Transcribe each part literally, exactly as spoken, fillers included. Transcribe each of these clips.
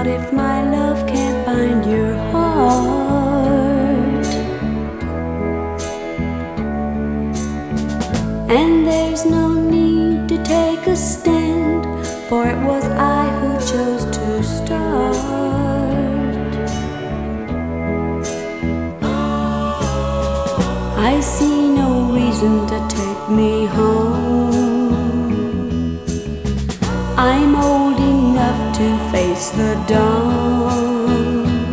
not if my love can't bind your heart. And there's no need to take a stand, for it was I who chose to start. I see no reason to take me home. I'm old enough to face the dawn.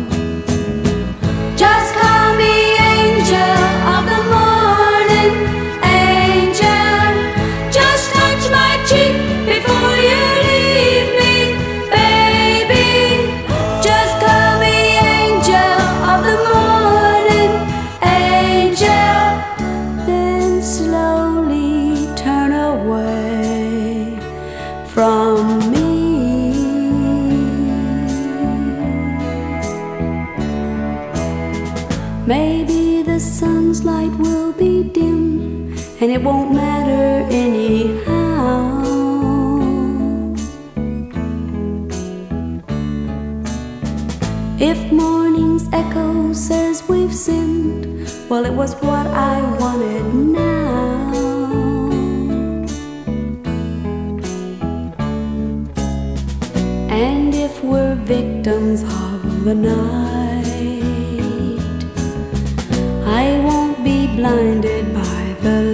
Just call me angel of the morning, angel. Just touch my cheek before you leave me, baby. Just call me angel of the morning, angel. Then slowly turn away from me. Maybe the sun's light will be dim, and it won't matter anyhow. If morning's echo says we've sinned, well, it was what I wanted now. And if we're victims of the night, I won't be blinded by the